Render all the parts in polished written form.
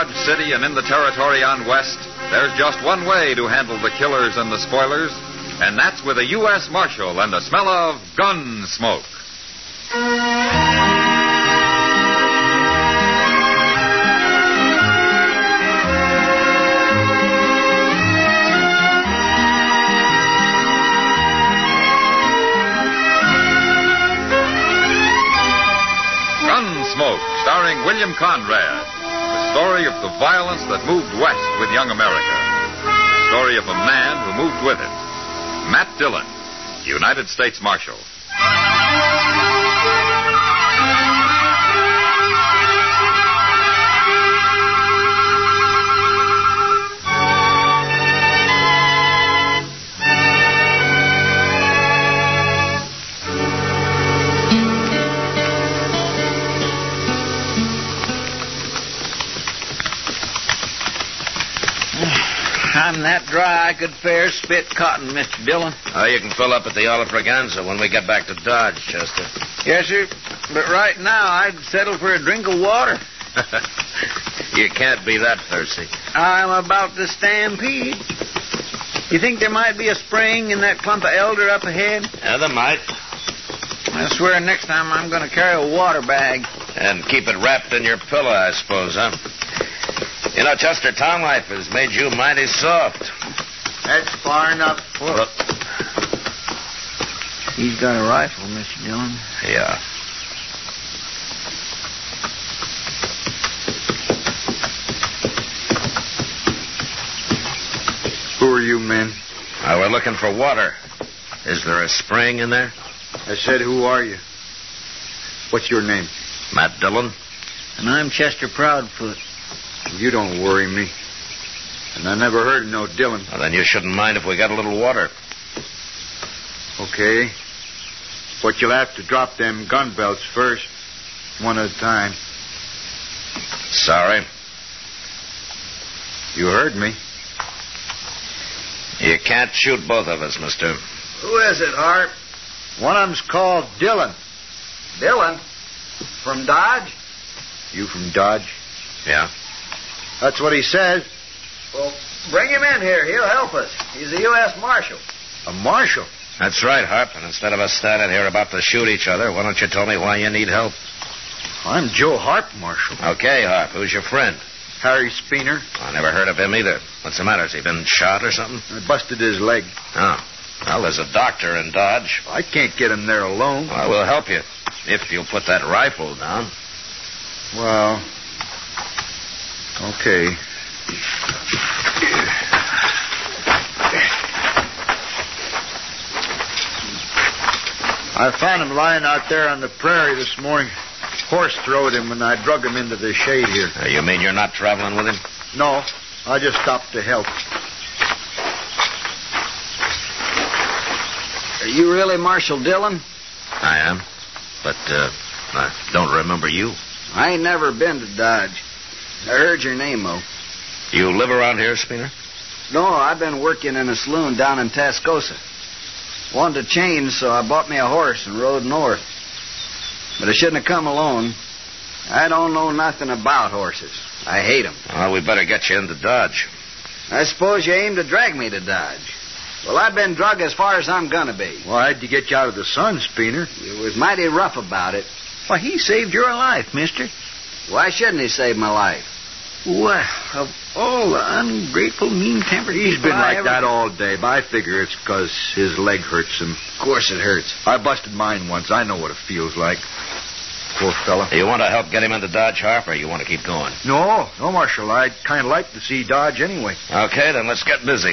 Dodge City and in the territory on West, there's just one way to handle the killers and the spoilers, and that's with a U.S. Marshal and the smell of gun smoke. Gunsmoke, starring William Conrad. The story of the violence that moved west with young America. The story of a man who moved with it. Matt Dillon, United States Marshal. I'm that dry I could fair spit cotton, Mr. Dillon. Oh, you can fill up at the Olive Braganza when we get back to Dodge, Chester. Yes, sir. But right now, I'd settle for a drink of water. You can't be that thirsty. I'm about to stampede. You think there might be a spring in that clump of elder up ahead? Yeah, there might. I swear next time I'm going to carry a water bag. And keep it wrapped in your pillow, I suppose, huh? You know, Chester, town life has made you mighty soft. That's far enough. Look. He's got a rifle, Mr. Dillon. Yeah. Who are you men? We're looking for water. Is there a spring in there? I said, who are you? What's your name? Matt Dillon. And I'm Chester Proudfoot. You don't worry me. And I never heard of no Dillon. Well, then you shouldn't mind if we got a little water. Okay. But you'll have to drop them gun belts first. One at a time. Sorry. You heard me. You can't shoot both of us, mister. Who is it, Harp? One of them's called Dillon. Dillon? From Dodge? You from Dodge? Yeah. That's what he says. Well, bring him in here. He'll help us. He's a U.S. Marshal. A marshal? That's right, Harp. And instead of us standing here about to shoot each other, why don't you tell me why you need help? I'm Joe Harp, Marshal. Okay, Harp. Who's your friend? Harry Speener. I never heard of him either. What's the matter? Has he been shot or something? I busted his leg. Oh. Well, there's a doctor in Dodge. I can't get him there alone. Well, we'll help you. If you'll put that rifle down. Well, okay. I found him lying out there on the prairie this morning. Horse throwed him when I drug him into the shade here. You mean you're not traveling with him? No, I just stopped to help. Are you really Marshal Dillon? I am. But, I don't remember you. I ain't never been to Dodge. I heard your name, though. You live around here, Speener? No, I've been working in a saloon down in Tascosa. Wanted to change, so I bought me a horse and rode north. But I shouldn't have come alone. I don't know nothing about horses. I hate them. Well, we better get you into Dodge. I suppose you aim to drag me to Dodge. Well, I've been drug as far as I'm going to be. Well, I had to get you out of the sun, Speener. You was mighty rough about it. Why, he saved your life, mister. Why shouldn't he save my life? Well, of all the ungrateful, mean-tempered He's people been like ever... that all day, but I figure it's because his leg hurts him. Of course it hurts. I busted mine once. I know what it feels like. Poor fella. You want to help get him into Dodge, Harp, or you want to keep going? No, Marshal. I'd kind of like to see Dodge anyway. Okay, then let's get busy.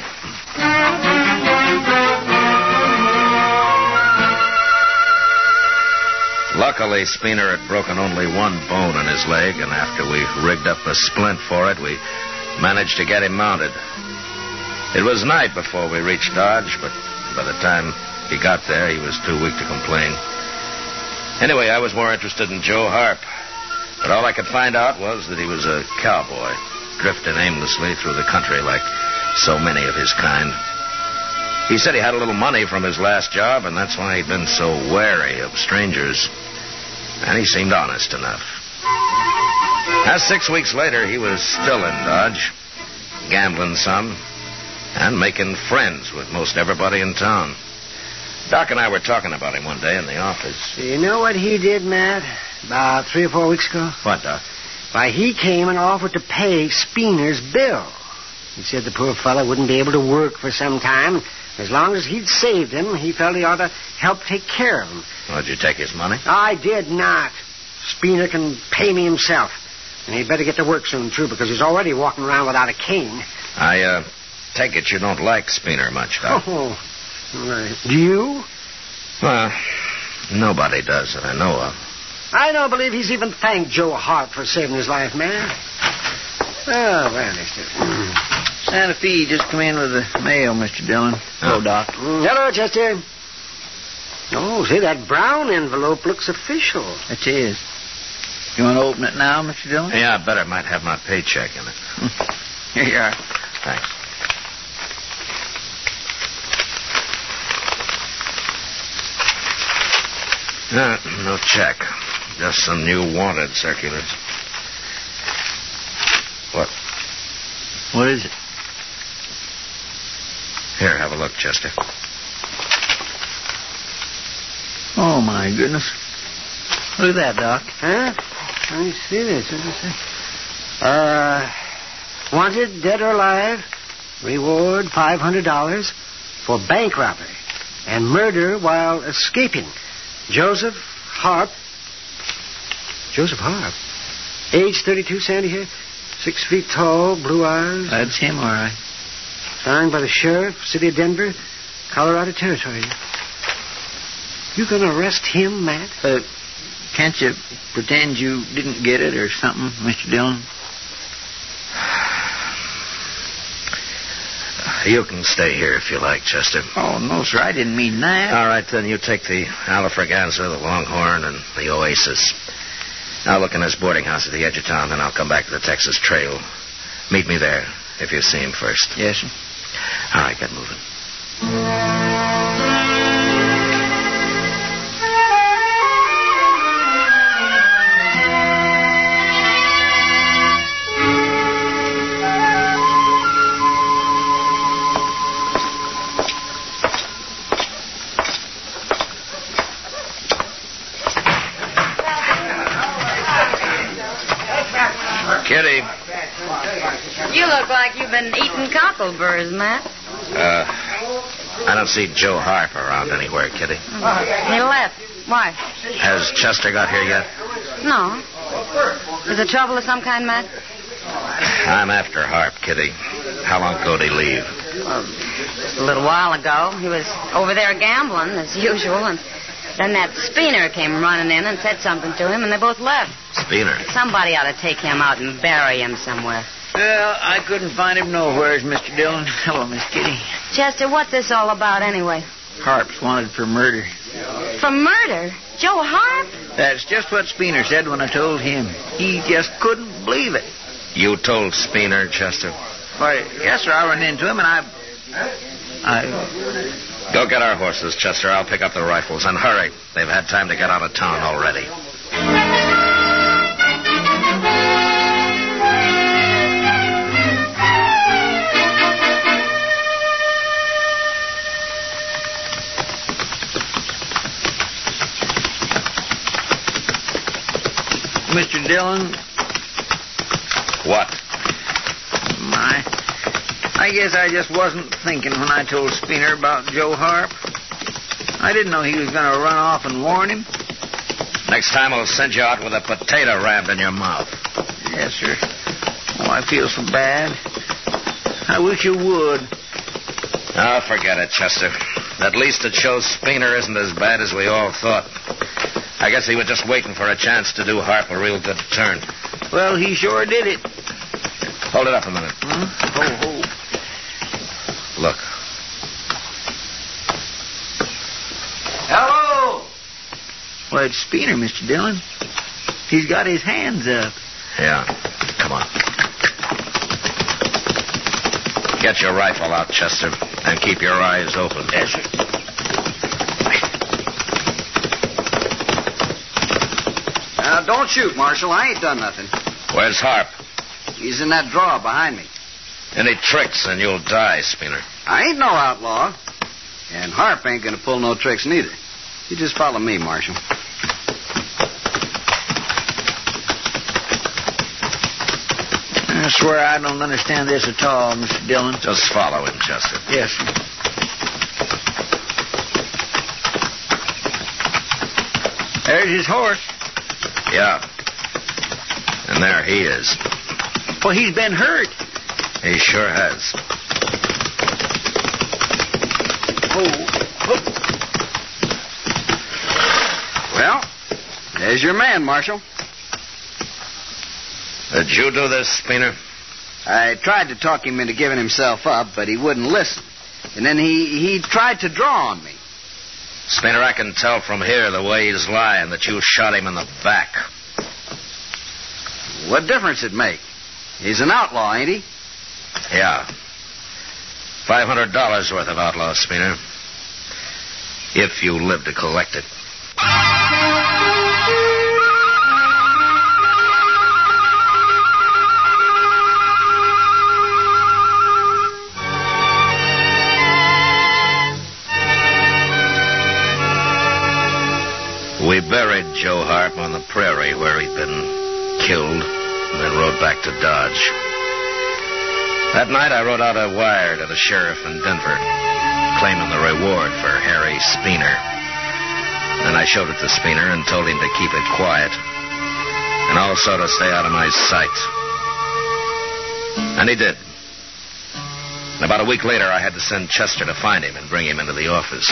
Luckily, Speener had broken only one bone in his leg, and after we rigged up a splint for it, we managed to get him mounted. It was night before we reached Dodge, but by the time he got there, he was too weak to complain. Anyway, I was more interested in Joe Harp, but all I could find out was that he was a cowboy, drifting aimlessly through the country like so many of his kind. He said he had a little money from his last job, and that's why he'd been so wary of strangers. And he seemed honest enough. 6 weeks later, he was still in Dodge, gambling some, and making friends with most everybody in town. Doc and I were talking about him one day in the office. You know what he did, Matt, about 3 or 4 weeks ago? What, Doc? Why, he came and offered to pay Speener's bill. He said the poor fellow wouldn't be able to work for some time. As long as he'd saved him, he felt he ought to help take care of him. Well, did you take his money? I did not. Speener can pay me himself. And he'd better get to work soon, too, because he's already walking around without a cane. I take it you don't like Speener much, Doc. Oh, right. Do you? Well, nobody does that I know of. I don't believe he's even thanked Joe Hart for saving his life, man. Oh, well, Mister. Santa Fe just come in with the mail, Mr. Dillon. Hello, Doc. Hello, Chester. Oh, see, that brown envelope looks official. It is. You want to open it now, Mr. Dillon? Yeah, I bet it might have my paycheck in it. Here you are. Thanks. No check. Just some new wanted circulars. What? What is it? Here, have a look, Chester. Oh, my goodness. Look at that, Doc. Huh? Let me see this. What does it say? Wanted, dead or alive, reward $500 for bank robbery and murder while escaping. Joseph Harp. Joseph Harp. Age 32, sandy hair, 6 feet tall, blue eyes. That's him, all right. Signed by the sheriff, city of Denver, Colorado Territory. You gonna arrest him, Matt? Can't you pretend you didn't get it or something, Mr. Dillon? You can stay here if you like, Chester. Oh, no, sir, I didn't mean that. All right, then you take the Alafraganza, the Longhorn, and the Oasis. I'll look in this boarding house at the edge of town, then I'll come back to the Texas Trail. Meet me there, if you see him first. Yes, sir. All right, get moving. Kitty. You look like you've been eating cockleburrs, Matt. I don't see Joe Harp around anywhere, Kitty. He left. Why? Has Chester got here yet? No. Is there trouble of some kind, Matt? I'm after Harp, Kitty. How long ago did he leave? A little while ago. He was over there gambling, as usual, and then that Speener came running in and said something to him, and they both left. Speener? Somebody ought to take him out and bury him somewhere. Well, I couldn't find him nowhere, Mr. Dillon. Hello, Miss Kitty. Chester, what's this all about anyway? Harp's wanted for murder. For murder? Joe Harp? That's just what Speener said when I told him. He just couldn't believe it. You told Speener, Chester? Why, yes, sir, I ran into him, and I... Go get our horses, Chester. I'll pick up the rifles. And hurry. They've had time to get out of town already. Mr. Dillon? What? I guess I just wasn't thinking when I told Speener about Joe Harp. I didn't know he was going to run off and warn him. Next time I'll send you out with a potato rammed in your mouth. Yes, sir. Oh, I feel so bad. I wish you would. Oh, forget it, Chester. At least it shows Speener isn't as bad as we all thought. I guess he was just waiting for a chance to do Harp a real good turn. Well, he sure did it. Hold it up a minute. Ho. Look. Hello! Well, it's Speener, Mr. Dillon. He's got his hands up. Yeah. Come on. Get your rifle out, Chester, and keep your eyes open. Yes, sir. Now, don't shoot, Marshal. I ain't done nothing. Where's Harp? He's in that drawer behind me. Any tricks and you'll die, Spooner. I ain't no outlaw. And Harp ain't gonna pull no tricks neither. You just follow me, Marshal. I swear I don't understand this at all, Mr. Dillon. Just follow him, Chester. Yes, sir. There's his horse. Yeah. And there he is. Well, he's been hurt. He sure has. Well, there's your man, Marshal. Did you do this, Spooner? I tried to talk him into giving himself up, but he wouldn't listen. And then he tried to draw on me. Spooner, I can tell from here the way he's lying that you shot him in the back. What difference it make? He's an outlaw, ain't he? Yeah. $500 worth of outlaw, Spooner. If you live to collect it. We buried Joe Harp on the prairie where he'd been killed, and then rode back to Dodge. That night I wrote out a wire to the sheriff in Denver, claiming the reward for Harry Spooner. Then I showed it to Spooner and told him to keep it quiet, and also to stay out of my sight. And he did. And about a week later, I had to send Chester to find him and bring him into the office.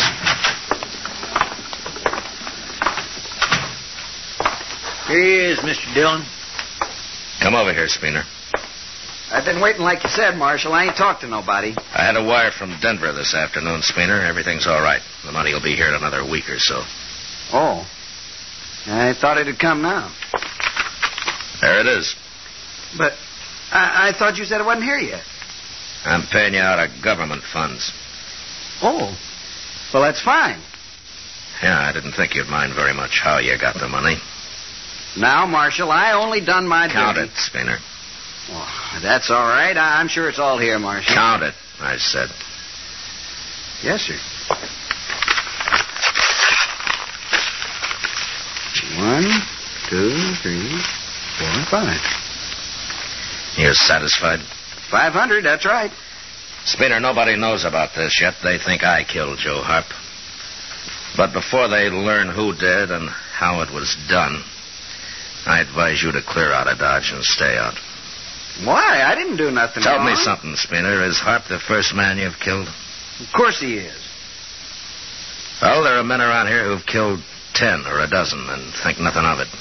Here he is, Mr. Dillon. Come over here, Spooner. I've been waiting like you said, Marshal. I ain't talked to nobody. I had a wire from Denver this afternoon, Spooner. Everything's all right. The money will be here in another week or so. Oh. I thought it'd come now. There it is. But I thought you said it wasn't here yet. I'm paying you out of government funds. Oh. Well, that's fine. Yeah, I didn't think you'd mind very much how you got the money. Now, Marshal, I only done my Count duty. it, Spooner. Oh, that's all right. I'm sure it's all here, Marshal. Count it, I said. Yes, sir. 1, 2, 3, 4, 5. You satisfied? 500, that's right. Spooner, nobody knows about this yet. They think I killed Joe Harp. But before they learn who did and how it was done, I advise you to clear out of Dodge and stay out. Why? I didn't do nothing Tell wrong. me something, Spooner. Is Harp the first man you've killed? Of course he is. Well, there are men around here who've killed 10 or a dozen and think nothing of it.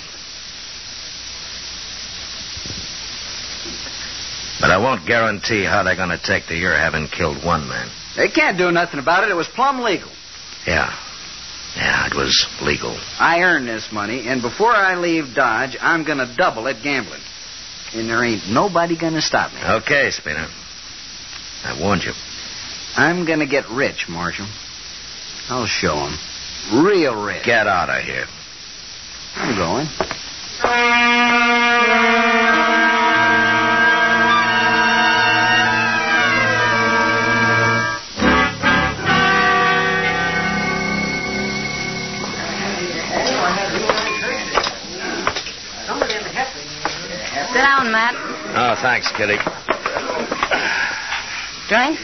But I won't guarantee how they're going to take to your having killed one man. They can't do nothing about it. It was plumb legal. Yeah, it was legal. I earned this money, and before I leave Dodge, I'm going to double it gambling. And there ain't nobody going to stop me. Okay, Spooner. I warned you. I'm going to get rich, Marshal. I'll show 'em. Real rich. Get out of here. I'm going. Sit down, Matt. Oh, thanks, Kitty. Drink?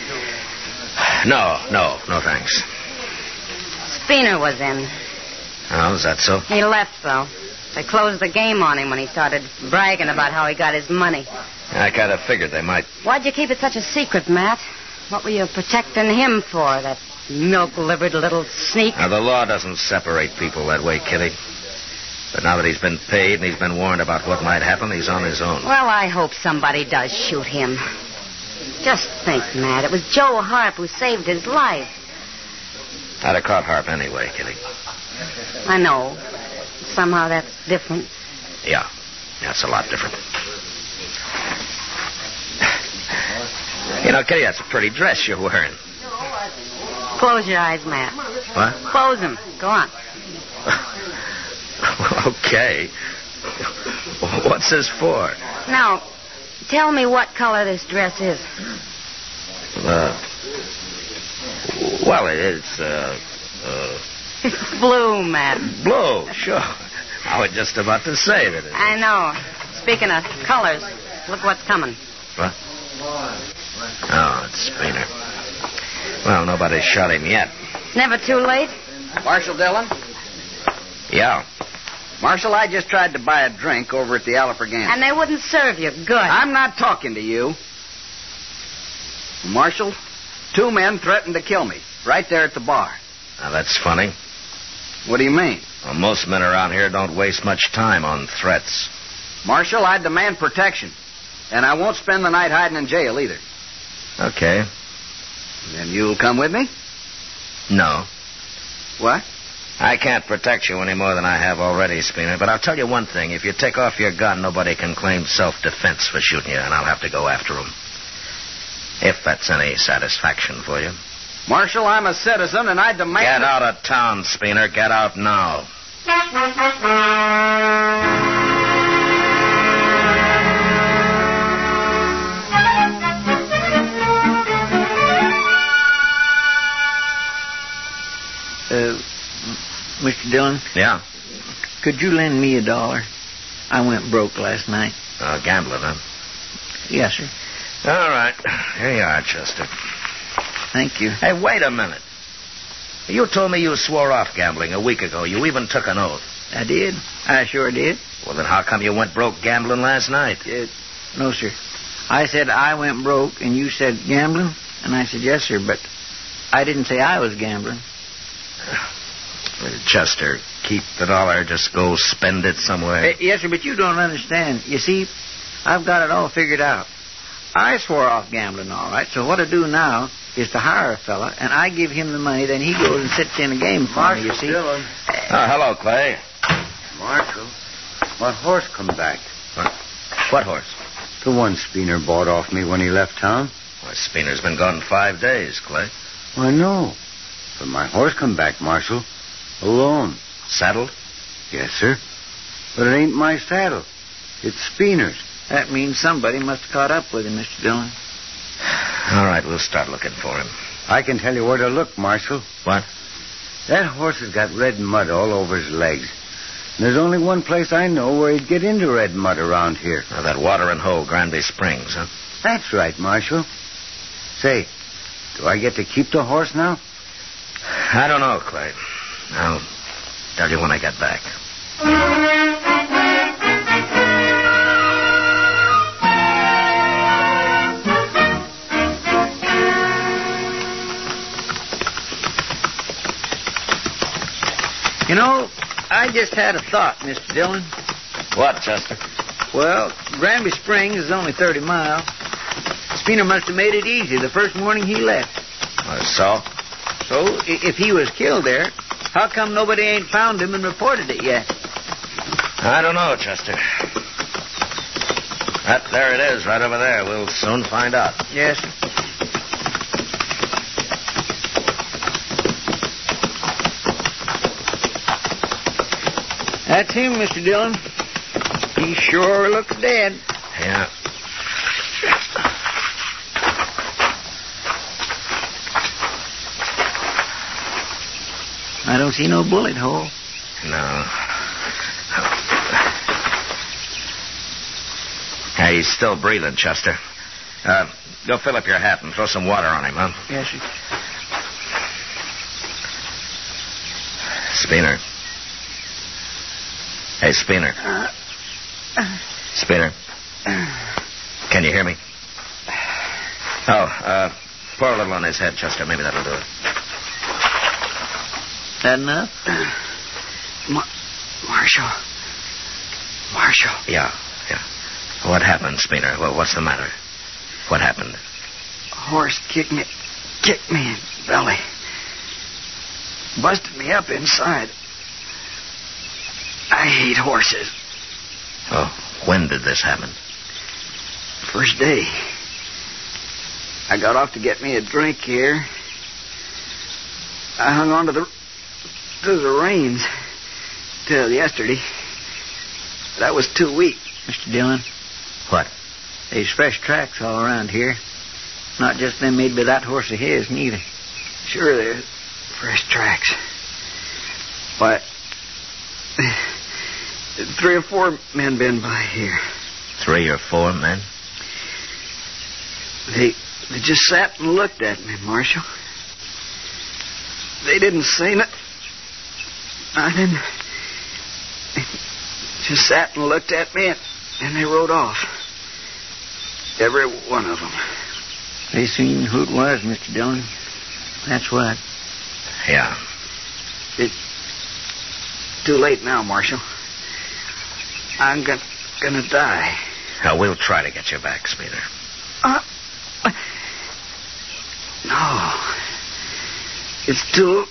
No, thanks. Spooner was in. Oh, is that so? He left, though. They closed the game on him when he started bragging about how he got his money. I kind of figured they might. Why'd you keep it such a secret, Matt? What were you protecting him for, that milk-livered little sneak? Now, the law doesn't separate people that way, Kitty. But now that he's been paid and he's been warned about what might happen, he's on his own. Well, I hope somebody does shoot him. Just think, Matt, it was Joe Harp who saved his life. I'd have caught Harp anyway, Kitty. I know. Somehow that's different. Yeah, it's a lot different. You know, Kitty, that's a pretty dress you're wearing. Close your eyes, Matt. What? Close them. Go on. Okay. What's this for? Now, tell me what color this dress is. Well, it's, It's blue, Matt. blue, sure. I was just about to say that. I know. Speaking of colors, look what's coming. What? Oh, it's Spooner. Well, nobody's shot him yet. Never too late? Marshal Dillon? Yeah. Marshal, I just tried to buy a drink over at the Alfregan. And they wouldn't serve you. Good. I'm not talking to you. Marshal, 2 men threatened to kill me right there at the bar. Now, that's funny. What do you mean? Well, most men around here don't waste much time on threats. Marshal, I demand protection. And I won't spend the night hiding in jail either. Okay. Then you'll come with me? No. What? I can't protect you any more than I have already, Spooner. But I'll tell you one thing. If you take off your gun, nobody can claim self-defense for shooting you, and I'll have to go after them. If that's any satisfaction for you. Marshal, I'm a citizen, and I demand... Get out of town, Spooner. Get out now. Mr. Dillon? Yeah? Could you lend me $1? I went broke last night. Gambling, huh? Yes, sir. All right. Here you are, Chester. Thank you. Hey, wait a minute. You told me you swore off gambling a week ago. You even took an oath. I did. I sure did. Well, then how come you went broke gambling last night? No, sir. I said I went broke, and you said gambling? And I said, yes, sir, but I didn't say I was gambling. Chester, keep the $1. Just go spend it somewhere. Yes, sir, but you don't understand. You see, I've got it all figured out. I swore off gambling, all right, so what I do now is to hire a fella, and I give him the money, then he goes and sits in a game for me, you see. Dillon. Hello, Clay. Marshal, my horse come back. What horse? The one Spooner bought off me when he left town. Well, Spooner's been gone 5 days, Clay. I know. But my horse come back, Marshal. Alone. Saddled? Yes, sir. But it ain't my saddle. It's Spooner's. That means somebody must have caught up with him, Mr. Dillon. All right, we'll start looking for him. I can tell you where to look, Marshal. What? That horse has got red mud all over his legs. And there's only one place I know where he'd get into red mud around here. Oh, that watering hole, Granby Springs, huh? That's right, Marshal. Say, do I get to keep the horse now? I don't know, Clay. I'll tell you when I get back. You know, I just had a thought, Mr. Dillon. What, Chester? Well, Granby Springs is only 30 miles. Spooner must have made it easy the first morning he left. So? So, if he was killed there, how come nobody ain't found him and reported it yet? I don't know, Chester. There it is, right over there. We'll soon find out. Yes, sir. That's him, Mr. Dillon. He sure looks dead. Yeah. I don't see no bullet hole. No. Hey, he's still breathing, Chester. Go fill up your hat and throw some water on him, huh? Yes, sir. Spooner. Hey, Spooner. Spooner. Can you hear me? Oh, pour a little on his head, Chester. Maybe that'll do it. That enough? Marshal. Yeah. What happened, Spooner? What's the matter? What happened? A horse kicked me in the belly. Busted me up inside. I hate horses. Oh, when did this happen? First day. I got off to get me a drink here. I hung on to the reins till yesterday. But I was too weak. Mr. Dillon, What? There's fresh tracks all around here. Not just them made by that horse of his, neither. Sure, there's fresh tracks. Why, 3 or 4 men been by here. 3 or 4 men? They just sat and looked at me, Marshal. They didn't say nothing. They just sat and looked at me, and they rode off. Every one of them. They seen who it was, Mr. Dillon. That's what. Yeah. It's too late now, Marshal. I'm gonna die. Now, we'll try to get you back, Speeder. No. It's too...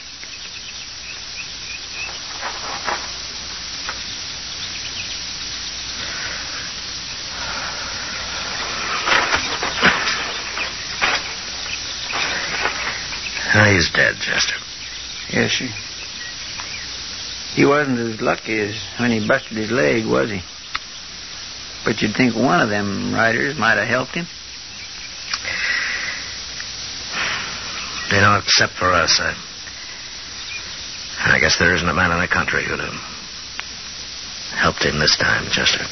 He's dead, Chester. Yes, sir. He wasn't as lucky as when he busted his leg, was he? But you'd think one of them riders might have helped him. You know, except for us, I guess there isn't a man in the country who'd have helped him this time, Chester.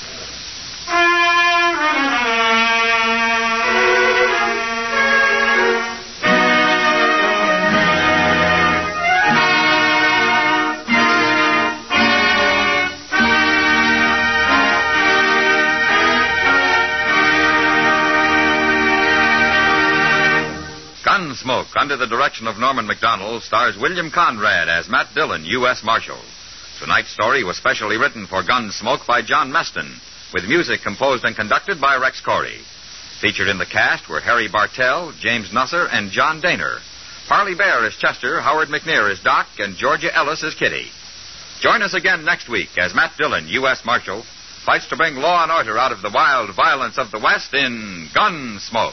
Gunsmoke, under the direction of Norman Macdonald, stars William Conrad as Matt Dillon, U.S. Marshal. Tonight's story was specially written for Gunsmoke by John Meston, with music composed and conducted by Rex Corey. Featured in the cast were Harry Bartell, James Nusser, and John Daner. Parley Bear as Chester, Howard McNear as Doc, and Georgia Ellis as Kitty. Join us again next week as Matt Dillon, U.S. Marshal, fights to bring law and order out of the wild violence of the West in Gunsmoke.